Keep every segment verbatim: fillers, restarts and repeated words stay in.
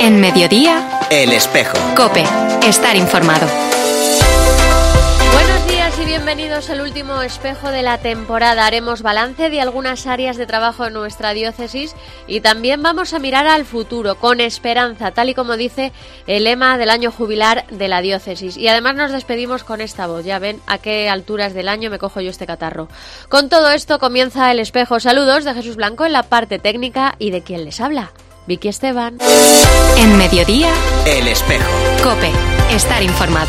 En Mediodía, El Espejo. COPE. Estar informado. Buenos días y bienvenidos al último espejo de la temporada. Haremos balance de algunas áreas de trabajo en nuestra diócesis y también vamos a mirar al futuro con esperanza, tal y como dice el lema del año jubilar de la diócesis. Y además nos despedimos con esta voz. Ya ven a qué alturas del año me cojo yo este catarro. Con todo esto comienza El Espejo. Saludos de Jesús Blanco en la parte técnica y de quien les habla, Vicky Esteban. En Mediodía, El Espejo. COPE. Estar informado.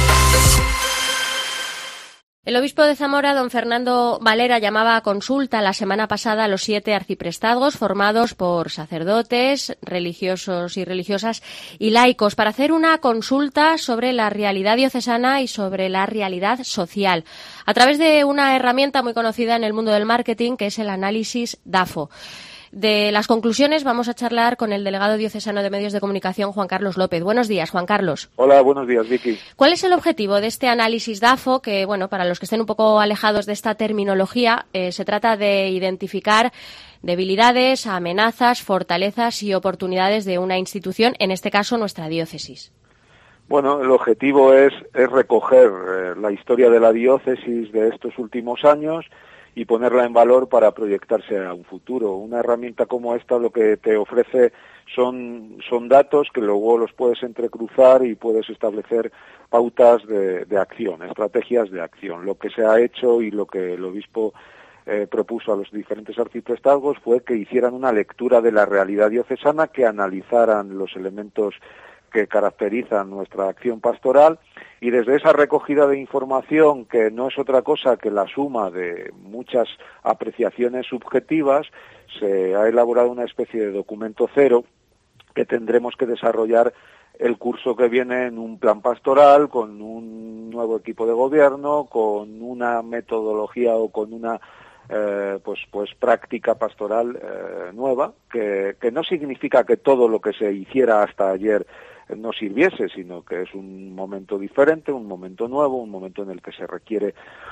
El obispo de Zamora, don Fernando Valera, llamaba a consulta la semana pasada a los siete arciprestazgos formados por sacerdotes, religiosos y religiosas y laicos para hacer una consulta sobre la realidad diocesana y sobre la realidad social, a través de una herramienta muy conocida en el mundo del marketing, que es el análisis DAFO. De las conclusiones vamos a charlar con el delegado diocesano de Medios de Comunicación, Juan Carlos López. Buenos días, Juan Carlos. Hola, buenos días, Vicky. ¿Cuál es el objetivo de este análisis DAFO? Que, bueno, para los que estén un poco alejados de esta terminología, eh, se trata de identificar debilidades, amenazas, fortalezas y oportunidades de una institución, en este caso nuestra diócesis. Bueno, el objetivo es, es recoger eh, la historia de la diócesis de estos últimos años y ponerla en valor para proyectarse a un futuro. Una herramienta como esta lo que te ofrece son, son datos que luego los puedes entrecruzar y puedes establecer pautas de, de acción, estrategias de acción. Lo que se ha hecho y lo que el obispo eh, propuso a los diferentes arciprestazgos fue que hicieran una lectura de la realidad diocesana, que analizaran los elementos que caracterizan nuestra acción pastoral, y desde esa recogida de información, que no es otra cosa que la suma de muchas apreciaciones subjetivas, se ha elaborado una especie de documento cero que tendremos que desarrollar el curso que viene en un plan pastoral, con un nuevo equipo de gobierno, con una metodología o con una Eh, pues pues práctica pastoral eh, nueva, que, que no significa que todo lo que se hiciera hasta ayer no sirviese, sino que es un momento diferente, un momento nuevo, un momento en el que se requiere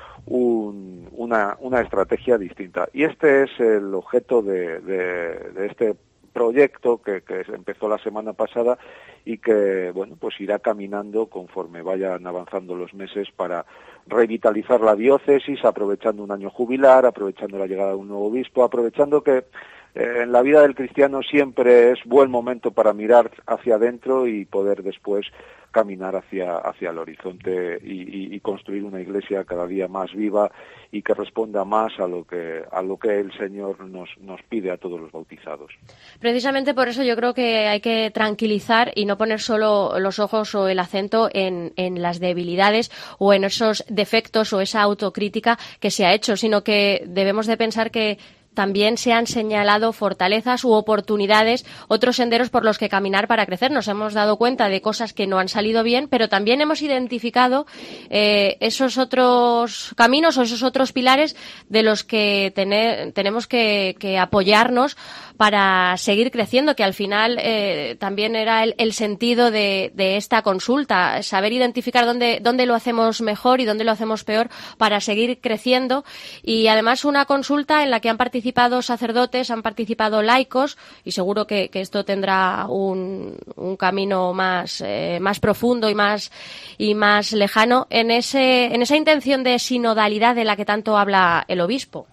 un, una, una estrategia distinta. Y este es el objeto de, de, de este proyecto que, que empezó la semana pasada y que, bueno, pues irá caminando conforme vayan avanzando los meses para revitalizar la diócesis, aprovechando un año jubilar, aprovechando la llegada de un nuevo obispo, aprovechando que eh, en la vida del cristiano siempre es buen momento para mirar hacia adentro y poder después caminar hacia hacia el horizonte y, y, y construir una iglesia cada día más viva y que responda más a lo que a lo que el Señor nos nos pide a todos los bautizados. Precisamente por eso yo creo que hay que tranquilizar y no poner solo los ojos o el acento en, en las debilidades o en esos defectos o esa autocrítica que se ha hecho, sino que debemos de pensar que también se han señalado fortalezas u oportunidades, otros senderos por los que caminar para crecer. Nos hemos dado cuenta de cosas que no han salido bien, pero también hemos identificado eh, esos otros caminos o esos otros pilares de los que tener, tenemos que, que apoyarnos para seguir creciendo, que al final eh, también era el, el sentido de, de esta consulta, saber identificar dónde, dónde lo hacemos mejor y dónde lo hacemos peor para seguir creciendo. Y además una consulta en la que han participado participado sacerdotes, han participado laicos, y seguro que, que esto tendrá un, un camino más, eh, más profundo y más, y más lejano en, ese, en esa intención de sinodalidad de la que tanto habla el obispo.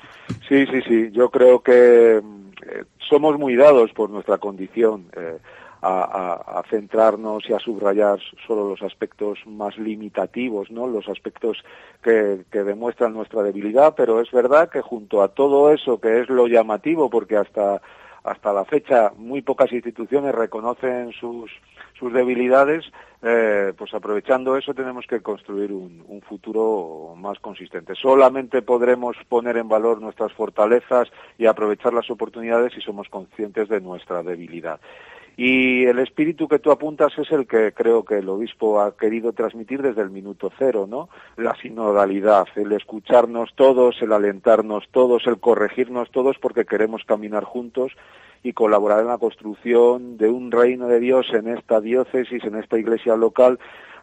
Sí, sí, sí. Yo creo que eh, somos muy dados por nuestra condición eh, a, a, a centrarnos y a subrayar solo los aspectos más limitativos, ¿no? Los aspectos que, que demuestran nuestra debilidad, pero es verdad que junto a todo eso, que es lo llamativo, porque hasta hasta la fecha muy pocas instituciones reconocen sus sus debilidades, eh, pues aprovechando eso tenemos que construir un, un futuro más consistente. Solamente podremos poner en valor nuestras fortalezas y aprovechar las oportunidades si somos conscientes de nuestra debilidad. Y el espíritu que tú apuntas es el que creo que el obispo ha querido transmitir desde el minuto cero, ¿no? La sinodalidad, el escucharnos todos, el alentarnos todos, el corregirnos todos, porque queremos caminar juntos y colaborar en la construcción de un reino de Dios en esta diócesis, en esta iglesia local,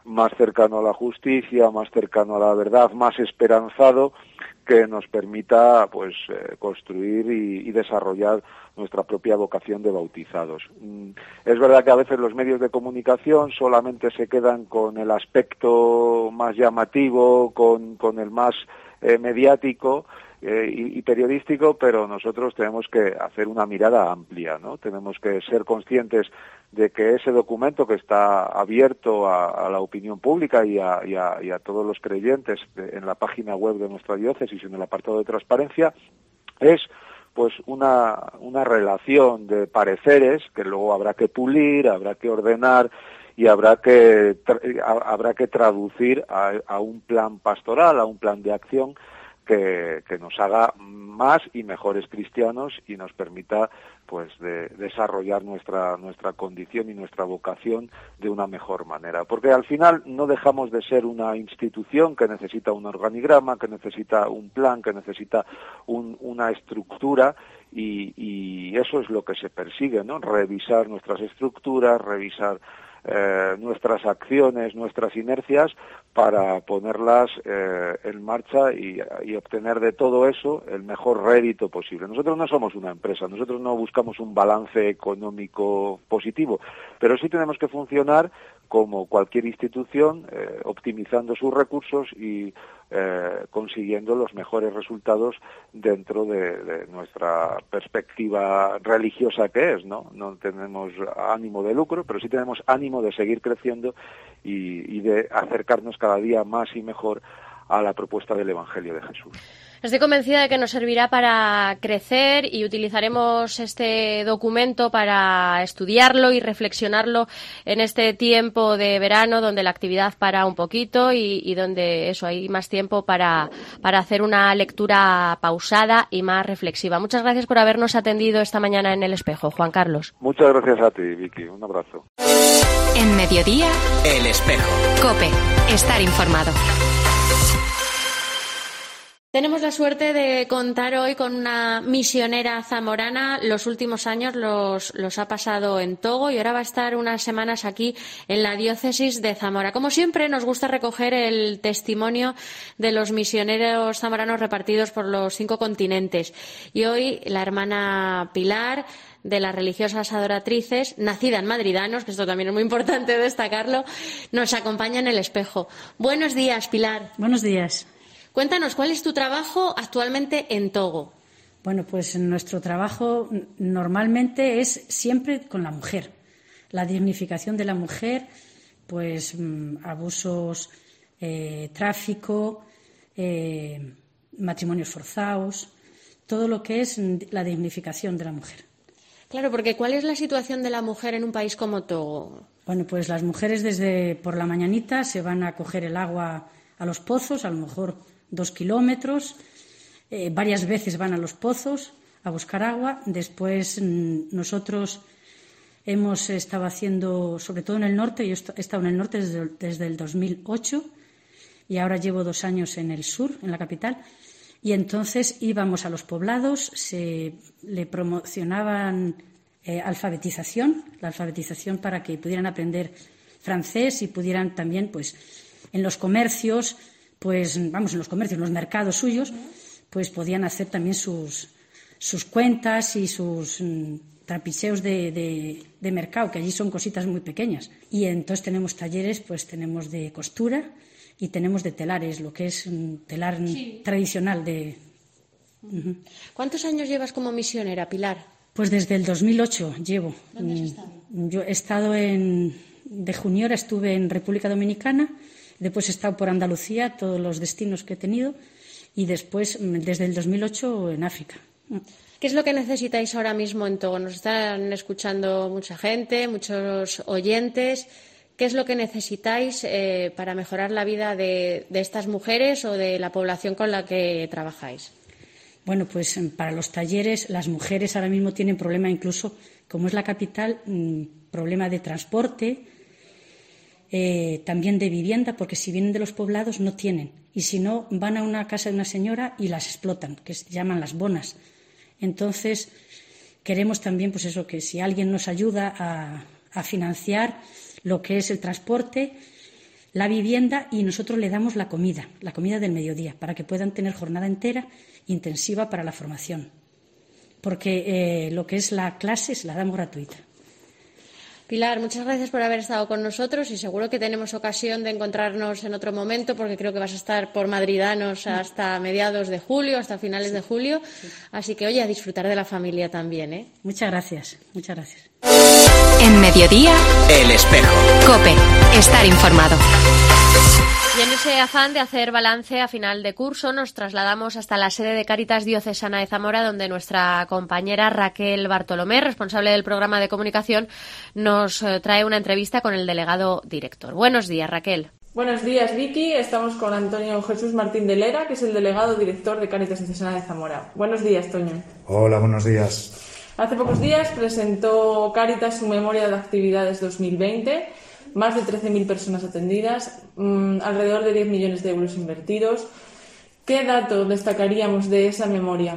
más cercano a la justicia, más cercano a la verdad, más esperanzado, que nos permita pues eh, construir y, y desarrollar nuestra propia vocación de bautizados. Mm, es verdad que a veces los medios de comunicación solamente se quedan con el aspecto más llamativo, con, con el más eh, mediático eh, y, y periodístico, pero nosotros tenemos que hacer una mirada amplia, ¿no? Tenemos que ser conscientes de que ese documento que está abierto a, a la opinión pública y a, y a, y a todos los creyentes de, en la página web de nuestra diócesis, en el apartado de transparencia, es pues una, una relación de pareceres que luego habrá que pulir, habrá que ordenar y habrá que tra- habrá que traducir a, a un plan pastoral, a un plan de acción que, que nos haga más y mejores cristianos y nos permita pues de desarrollar nuestra nuestra condición y nuestra vocación de una mejor manera, porque al final no dejamos de ser una institución que necesita un organigrama, que necesita un plan, que necesita un, una estructura y, y eso es lo que se persigue, ¿no? Revisar nuestras estructuras, revisar Eh, nuestras acciones, nuestras inercias para ponerlas eh, en marcha y, y obtener de todo eso el mejor rédito posible. Nosotros no somos una empresa, nosotros no buscamos un balance económico positivo, pero sí tenemos que funcionar como cualquier institución, eh, optimizando sus recursos y eh, consiguiendo los mejores resultados dentro de, de nuestra perspectiva religiosa que es, ¿no? No tenemos ánimo de lucro, pero sí tenemos ánimo de seguir creciendo y, y de acercarnos cada día más y mejor a la propuesta del Evangelio de Jesús. Estoy convencida de que nos servirá para crecer y utilizaremos este documento para estudiarlo y reflexionarlo en este tiempo de verano donde la actividad para un poquito y, y donde eso hay más tiempo para, para hacer una lectura pausada y más reflexiva. Muchas gracias por habernos atendido esta mañana en El Espejo, Juan Carlos. Muchas gracias a ti, Vicky. Un abrazo. En Mediodía, El Espejo. COPE. Estar informado. Tenemos la suerte de contar hoy con una misionera zamorana. Los últimos años los, los ha pasado en Togo y ahora va a estar unas semanas aquí en la diócesis de Zamora. Como siempre, nos gusta recoger el testimonio de los misioneros zamoranos repartidos por los cinco continentes. Y hoy la hermana Pilar, de las religiosas adoratrices, nacida en Madridanos, que esto también es muy importante destacarlo, nos acompaña en El Espejo. Buenos días, Pilar. Buenos días. Cuéntanos, ¿cuál es tu trabajo actualmente en Togo? Bueno, pues nuestro trabajo normalmente es siempre con la mujer. La dignificación de la mujer, pues abusos, eh, tráfico, eh, matrimonios forzados, todo lo que es la dignificación de la mujer. Claro, porque ¿cuál es la situación de la mujer en un país como Togo? Bueno, pues las mujeres desde por la mañanita se van a coger el agua a los pozos, a lo mejor dos kilómetros, eh, varias veces van a los pozos a buscar agua. Después mm, nosotros hemos estado haciendo, sobre todo en el norte, yo he estado en el norte desde, desde el dos mil ocho y ahora llevo dos años en el sur, en la capital, y entonces íbamos a los poblados, se le promocionaban eh, alfabetización, la alfabetización para que pudieran aprender francés y pudieran también, pues, en los comercios, pues vamos, en los comercios, en los mercados suyos, pues podían hacer también sus, sus cuentas y sus mm, trapicheos de, de, de mercado, que allí son cositas muy pequeñas. Y entonces tenemos talleres, pues tenemos de costura y tenemos de telares, lo que es un telar sí. tradicional de... Uh-huh. ¿Cuántos años llevas como misionera, Pilar? Pues desde el dos mil ocho llevo. ¿Dónde has estado? Yo he estado en... De juniora estuve en República Dominicana. Después he estado por Andalucía, todos los destinos que he tenido, y después, desde el dos mil ocho, en África. ¿Qué es lo que necesitáis ahora mismo en Togo? Nos están escuchando mucha gente, muchos oyentes. ¿Qué es lo que necesitáis eh, para mejorar la vida de, de estas mujeres o de la población con la que trabajáis? Bueno, pues para los talleres, las mujeres ahora mismo tienen problema, incluso, como es la capital, mmm, problema de transporte, Eh, también de vivienda, porque si vienen de los poblados no tienen, y si no van a una casa de una señora y las explotan, que se llaman las bonas. Entonces queremos también, pues eso, que si alguien nos ayuda a, a financiar lo que es el transporte, la vivienda y nosotros le damos la comida, la comida del mediodía, para que puedan tener jornada entera intensiva para la formación. Porque eh, lo que es la clase se la damos gratuita. Pilar, muchas gracias por haber estado con nosotros y seguro que tenemos ocasión de encontrarnos en otro momento porque creo que vas a estar por Madridanos hasta mediados de julio, hasta finales de julio. Así que, oye, a disfrutar de la familia también, ¿eh? Muchas gracias, muchas gracias. En Mediodía, El Espejo. COPE. Estar informado. Y en ese afán de hacer balance a final de curso nos trasladamos hasta la sede de Cáritas Diocesana de Zamora, donde nuestra compañera Raquel Bartolomé, responsable del programa de comunicación, nos trae una entrevista con el delegado director. Buenos días, Raquel. Buenos días, Vicky. Estamos con Antonio Jesús Martín de Lera, que es el delegado director de Cáritas Diocesana de Zamora. Buenos días, Toño. Hola, buenos días. Hace pocos días presentó Cáritas su memoria de actividades dos mil veinte. Más de trece mil personas atendidas, mmm, alrededor de diez millones de euros invertidos. ¿Qué dato destacaríamos de esa memoria?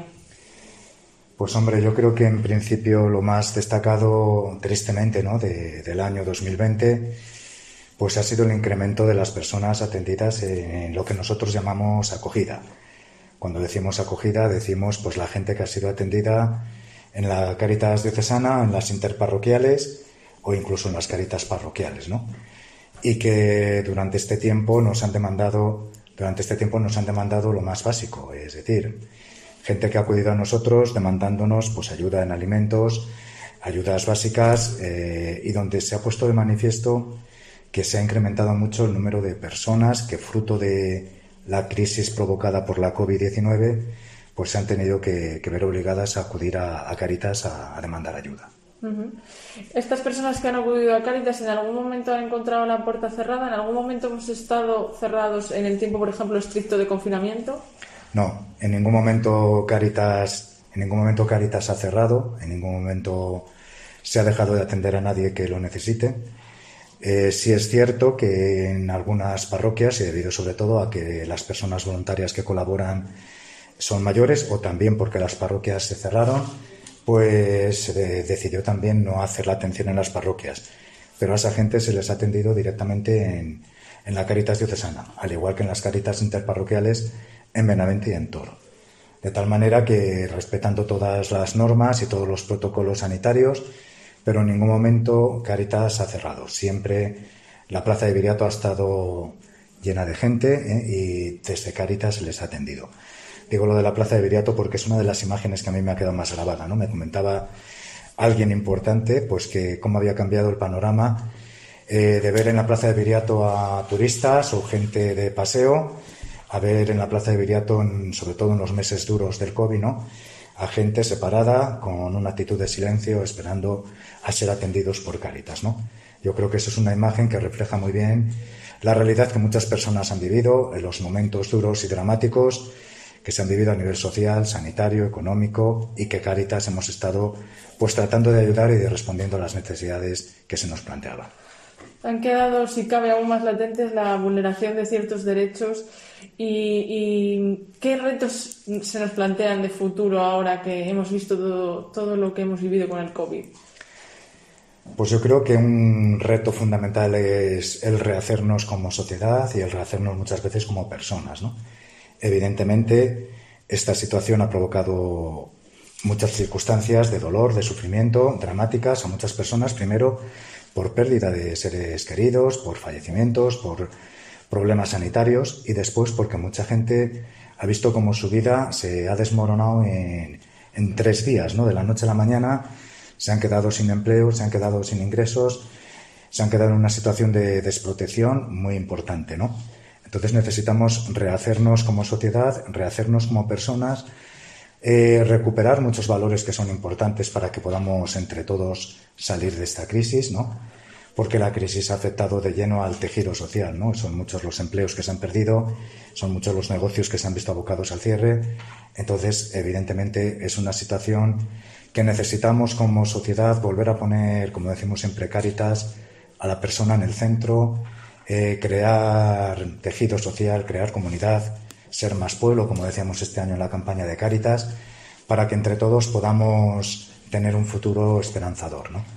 Pues hombre, yo creo que en principio lo más destacado, tristemente, ¿no?, de, del año dos mil veinte, pues ha sido el incremento de las personas atendidas en lo que nosotros llamamos acogida. Cuando decimos acogida, decimos pues la gente que ha sido atendida en la Cáritas Diocesana, en las interparroquiales o incluso en las Cáritas parroquiales, ¿no? Y que durante este tiempo nos han demandado, durante este tiempo nos han demandado lo más básico, es decir, gente que ha acudido a nosotros demandándonos pues ayuda en alimentos, ayudas básicas, eh, y donde se ha puesto de manifiesto que se ha incrementado mucho el número de personas que, fruto de la crisis provocada por la covid diecinueve, pues se han tenido que, que ver obligadas a acudir a, a Cáritas a, a demandar ayuda. Uh-huh. Estas personas que han acudido a Cáritas, ¿en algún momento han encontrado la puerta cerrada? ¿En algún momento hemos estado cerrados en el tiempo, por ejemplo, estricto de confinamiento? No, en ningún momento Cáritas, en ningún momento Cáritas ha cerrado, en ningún momento se ha dejado de atender a nadie que lo necesite. Eh, sí es cierto que en algunas parroquias, y debido sobre todo a que las personas voluntarias que colaboran son mayores, o también porque las parroquias se cerraron, pues se decidió también no hacer la atención en las parroquias. Pero a esa gente se les ha atendido directamente en, en la Cáritas Diocesana, al igual que en las Cáritas interparroquiales en Benavente y en Toro. De tal manera que, respetando todas las normas y todos los protocolos sanitarios, pero en ningún momento Cáritas ha cerrado. Siempre la plaza de Viriato ha estado llena de gente, ¿eh? Y desde Cáritas se les ha atendido. Digo lo de la plaza de Viriato porque es una de las imágenes que a mí me ha quedado más grabada, ¿no? Me comentaba alguien importante pues que cómo había cambiado el panorama eh, de ver en la plaza de Viriato a turistas o gente de paseo, a ver en la plaza de Viriato, en, sobre todo en los meses duros del COVID, ¿no?, a gente separada con una actitud de silencio esperando a ser atendidos por Cáritas, ¿no? Yo creo que eso es una imagen que refleja muy bien la realidad que muchas personas han vivido en los momentos duros y dramáticos que se han vivido a nivel social, sanitario, económico, y que Cáritas hemos estado pues tratando de ayudar y de respondiendo a las necesidades que se nos planteaban. Han quedado, si cabe, aún más latentes la vulneración de ciertos derechos y, y ¿qué retos se nos plantean de futuro ahora que hemos visto todo, todo lo que hemos vivido con el COVID? Pues yo creo que un reto fundamental es el rehacernos como sociedad y el rehacernos muchas veces como personas, ¿no? Evidentemente, esta situación ha provocado muchas circunstancias de dolor, de sufrimiento, dramáticas a muchas personas, primero por pérdida de seres queridos, por fallecimientos, por problemas sanitarios, y después porque mucha gente ha visto cómo su vida se ha desmoronado en, en tres días, ¿no? De la noche a la mañana se han quedado sin empleo, se han quedado sin ingresos, se han quedado en una situación de desprotección muy importante, ¿no? Entonces necesitamos rehacernos como sociedad, rehacernos como personas, eh, recuperar muchos valores que son importantes para que podamos entre todos salir de esta crisis, ¿no? Porque la crisis ha afectado de lleno al tejido social, ¿no? Son muchos los empleos que se han perdido, son muchos los negocios que se han visto abocados al cierre. Entonces, evidentemente, es una situación que necesitamos como sociedad volver a poner, como decimos siempre, Cáritas, a la persona en el centro, eh, crear tejido social, crear comunidad, ser más pueblo, como decíamos este año en la campaña de Cáritas, para que entre todos podamos tener un futuro esperanzador, ¿no?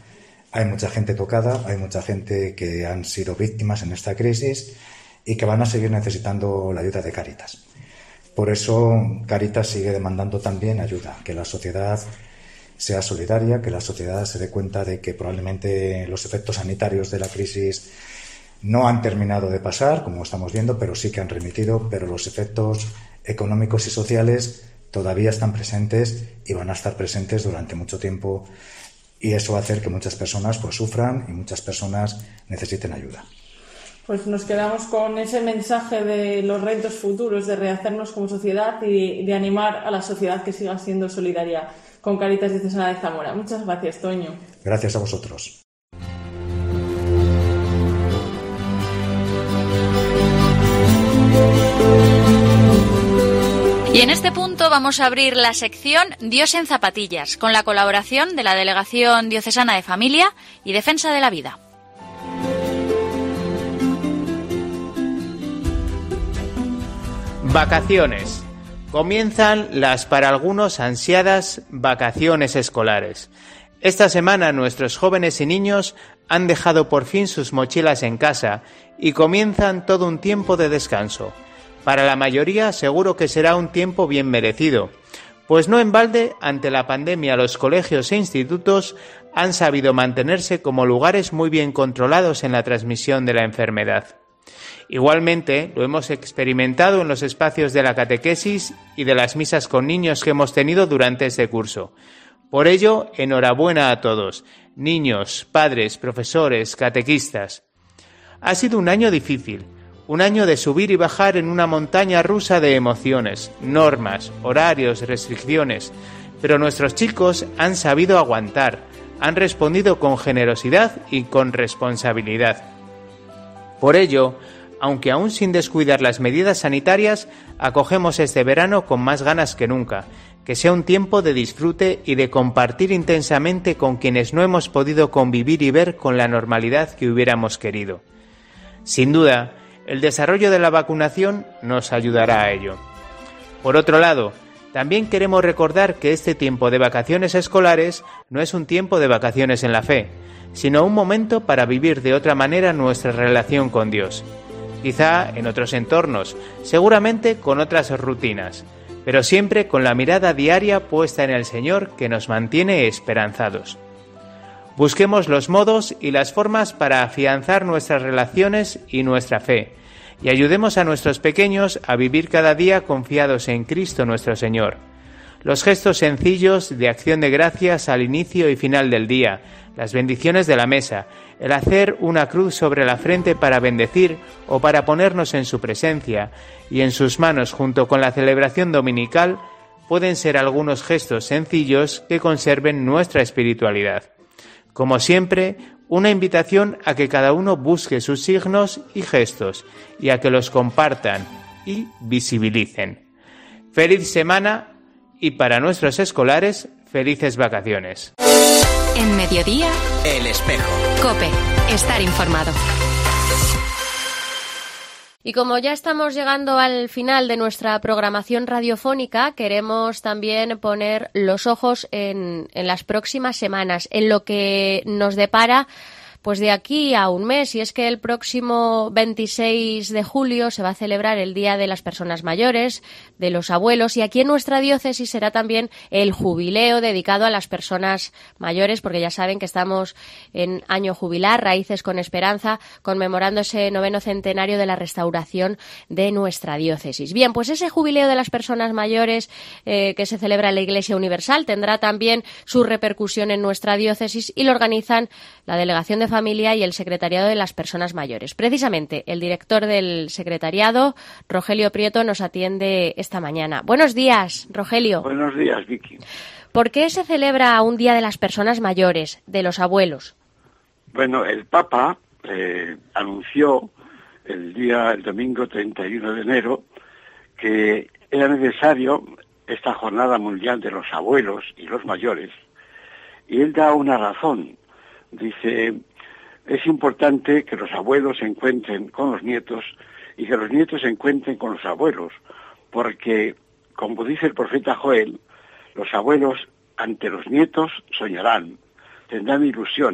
Hay mucha gente tocada, hay mucha gente que han sido víctimas en esta crisis y que van a seguir necesitando la ayuda de Cáritas. Por eso Cáritas sigue demandando también ayuda, que la sociedad sea solidaria, que la sociedad se dé cuenta de que probablemente los efectos sanitarios de la crisis no han terminado de pasar, como estamos viendo, pero sí que han remitido, pero los efectos económicos y sociales todavía están presentes y van a estar presentes durante mucho tiempo, y eso va a hacer que muchas personas pues sufran y muchas personas necesiten ayuda. Pues nos quedamos con ese mensaje de los retos futuros, de rehacernos como sociedad y de animar a la sociedad que siga siendo solidaria con Cáritas Diocesana de Zamora. Muchas gracias, Toño. Gracias a vosotros. Y en este punto vamos a abrir la sección Dios en zapatillas, con la colaboración de la Delegación Diocesana de Familia y Defensa de la Vida. Vacaciones. Comienzan las para algunos ansiadas vacaciones escolares. Esta semana nuestros jóvenes y niños han dejado por fin sus mochilas en casa y comienzan todo un tiempo de descanso. Para la mayoría seguro que será un tiempo bien merecido, pues no en balde, ante la pandemia, los colegios e institutos han sabido mantenerse como lugares muy bien controlados en la transmisión de la enfermedad. Igualmente, lo hemos experimentado en los espacios de la catequesis y de las misas con niños que hemos tenido durante este curso. Por ello, enhorabuena a todos, niños, padres, profesores, catequistas. Ha sido un año difícil, un año de subir y bajar en una montaña rusa de emociones, normas, horarios, restricciones, pero nuestros chicos han sabido aguantar, han respondido con generosidad y con responsabilidad. Por ello, aunque aún sin descuidar las medidas sanitarias, acogemos este verano con más ganas que nunca, que sea un tiempo de disfrute y de compartir intensamente con quienes no hemos podido convivir y ver con la normalidad que hubiéramos querido. Sin duda, el desarrollo de la vacunación nos ayudará a ello. Por otro lado, también queremos recordar que este tiempo de vacaciones escolares no es un tiempo de vacaciones en la fe, sino un momento para vivir de otra manera nuestra relación con Dios. Quizá en otros entornos, seguramente con otras rutinas, pero siempre con la mirada diaria puesta en el Señor que nos mantiene esperanzados. Busquemos los modos y las formas para afianzar nuestras relaciones y nuestra fe, y ayudemos a nuestros pequeños a vivir cada día confiados en Cristo nuestro Señor. Los gestos sencillos de acción de gracias al inicio y final del día, las bendiciones de la mesa, el hacer una cruz sobre la frente para bendecir o para ponernos en su presencia y en sus manos junto con la celebración dominical, pueden ser algunos gestos sencillos que conserven nuestra espiritualidad. Como siempre, una invitación a que cada uno busque sus signos y gestos y a que los compartan y visibilicen. ¡Feliz semana! Y para nuestros escolares, felices vacaciones. En Mediodía, El Espejo. COPE. Estar informado. Y como ya estamos llegando al final de nuestra programación radiofónica, queremos también poner los ojos en, en las próximas semanas, en lo que nos depara pues de aquí a un mes, y es que el próximo veintiséis de julio se va a celebrar el Día de las Personas Mayores, de los abuelos, y aquí en nuestra diócesis será también el jubileo dedicado a las personas mayores, porque ya saben que estamos en año jubilar, Raíces con Esperanza, conmemorando ese noveno centenario de la restauración de nuestra diócesis. Bien, pues ese jubileo de las personas mayores eh, que se celebra en la Iglesia Universal tendrá también su repercusión en nuestra diócesis y lo organizan la Delegación de Familia y el Secretariado de las Personas Mayores. Precisamente, el director del secretariado, Rogelio Prieto, nos atiende esta mañana. Buenos días, Rogelio. Buenos días, Vicky. ¿Por qué se celebra un Día de las Personas Mayores, de los abuelos? Bueno, el Papa eh, anunció el día, el domingo treinta y uno de enero, que era necesario esta jornada mundial de los abuelos y los mayores, y él da una razón. Dice, es importante que los abuelos se encuentren con los nietos y que los nietos se encuentren con los abuelos, porque, como dice el profeta Joel, los abuelos ante los nietos soñarán, tendrán ilusiones,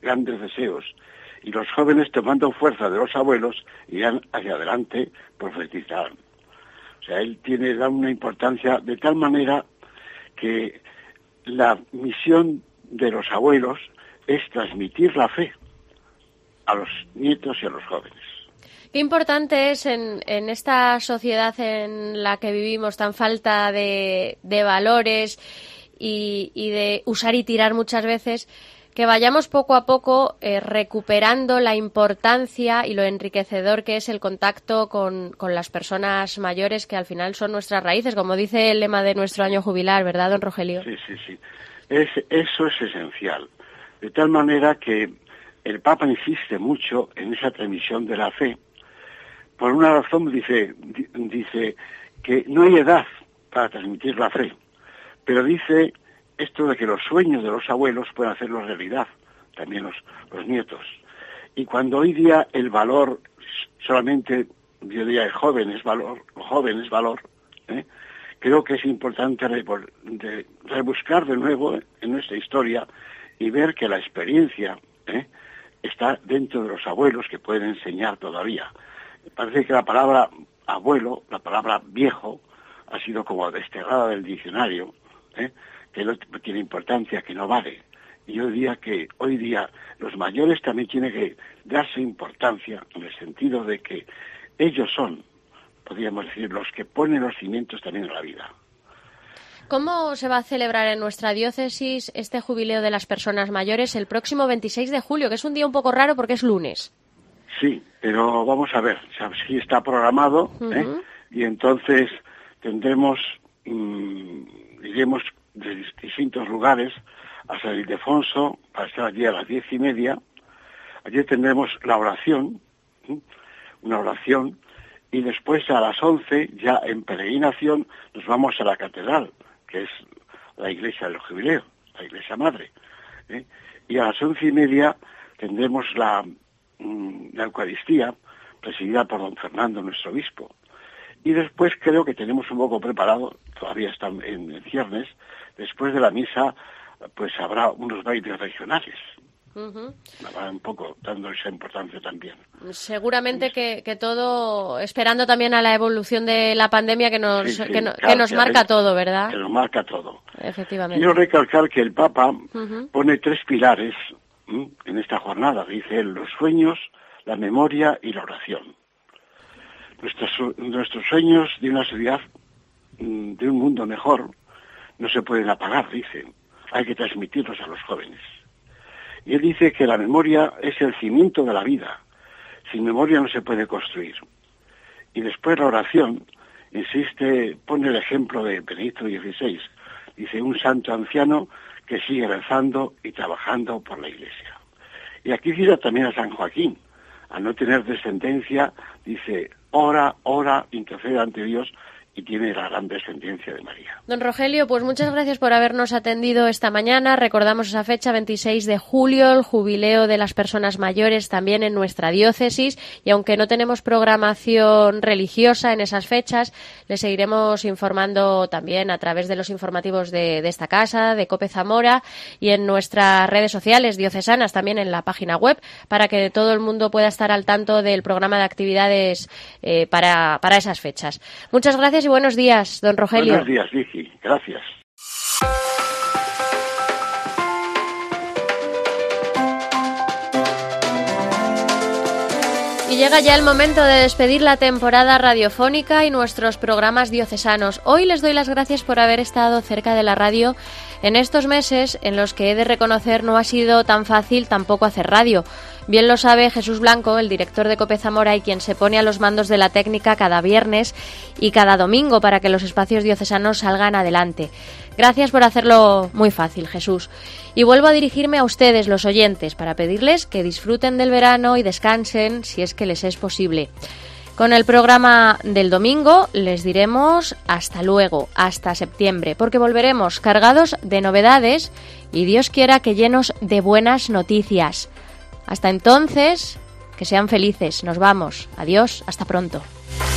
grandes deseos, y los jóvenes, tomando fuerza de los abuelos, irán hacia adelante, profetizarán. O sea, él tiene da una importancia de tal manera que la misión de los abuelos es transmitir la fe a los nietos y a los jóvenes. Qué importante es en, en esta sociedad en la que vivimos, tan falta de, de valores y, y de usar y tirar muchas veces, que vayamos poco a poco eh, recuperando la importancia y lo enriquecedor que es el contacto con, con las personas mayores, que al final son nuestras raíces, como dice el lema de nuestro año jubilar, ¿verdad, don Rogelio? Sí, sí, sí. Es, eso es esencial. De tal manera que el Papa insiste mucho en esa transmisión de la fe. Por una razón dice, dice que no hay edad para transmitir la fe, pero dice esto de que los sueños de los abuelos pueden hacerlo realidad, también los, los nietos. Y cuando hoy día el valor, solamente yo diría el joven es valor, el joven es valor, ¿eh? Creo que es importante re, de, rebuscar de nuevo en nuestra historia y ver que la experiencia ¿eh? está dentro de los abuelos, que pueden enseñar todavía. Parece que la palabra abuelo, la palabra viejo, ha sido como desterrada del diccionario, ¿eh? que no tiene importancia, que no vale. Y yo diría que hoy día los mayores también tienen que darse importancia, en el sentido de que ellos son, podríamos decir, los que ponen los cimientos también en la vida. ¿Cómo se va a celebrar en nuestra diócesis este jubileo de las personas mayores el próximo veintiséis de julio, que es un día un poco raro porque es lunes? Sí, pero vamos a ver, o sea, sí está programado, uh-huh. ¿eh? Y entonces tendremos, mmm, iremos de distintos lugares a San Ildefonso para estar allí a las diez y media. Allí tendremos la oración, ¿sí? Una oración, y después a las once, ya en peregrinación, nos vamos a la catedral, que es la iglesia del jubileo, la iglesia madre, ¿eh? Y a las once y media tendremos la, mm, la Eucaristía, presidida por don Fernando, nuestro obispo. Y después creo que tenemos un poco preparado, todavía está en, en ciernes, después de la misa, pues habrá unos bailes regionales. Uh-huh. Un poco dando esa importancia también. Seguramente sí. que, que todo, esperando también a la evolución de la pandemia que nos, sí, sí, que, no, claro, que nos que marca hay, todo, ¿verdad? Que nos marca todo. Efectivamente. Quiero recalcar que el Papa uh-huh. pone tres pilares ¿m? en esta jornada. Dice él, los sueños, la memoria y la oración. Nuestros, nuestros sueños de una sociedad, de un mundo mejor, no se pueden apagar, dice. Hay que transmitirlos a los jóvenes. Y él dice que la memoria es el cimiento de la vida. Sin memoria no se puede construir. Y después la oración, insiste, pone el ejemplo de Benedicto dieciséis. Dice, un santo anciano que sigue rezando y trabajando por la Iglesia. Y aquí cita también a San Joaquín. Al no tener descendencia, dice, ora, ora, intercede ante Dios, y tiene la gran descendencia de María. Don Rogelio, pues muchas gracias por habernos atendido esta mañana. Recordamos esa fecha, veintiséis de julio, el jubileo de las personas mayores también en nuestra diócesis. Y aunque no tenemos programación religiosa en esas fechas, les seguiremos informando también a través de los informativos de, de esta casa, de COPE Zamora, y en nuestras redes sociales diocesanas, también en la página web, para que todo el mundo pueda estar al tanto del programa de actividades eh, para, para esas fechas. Muchas gracias y buenos días, don Rogelio. Buenos días, Vicky. Gracias. Y llega ya el momento de despedir la temporada radiofónica y nuestros programas diocesanos. Hoy les doy las gracias por haber estado cerca de la radio en estos meses en los que he de reconocer no ha sido tan fácil tampoco hacer radio. Bien lo sabe Jesús Blanco, el director de COPE Zamora y quien se pone a los mandos de la técnica cada viernes y cada domingo para que los espacios diocesanos salgan adelante. Gracias por hacerlo muy fácil, Jesús. Y vuelvo a dirigirme a ustedes, los oyentes, para pedirles que disfruten del verano y descansen si es que les es posible. Con el programa del domingo les diremos hasta luego, hasta septiembre, porque volveremos cargados de novedades y Dios quiera que llenos de buenas noticias. Hasta entonces, que sean felices. Nos vamos. Adiós. Hasta pronto.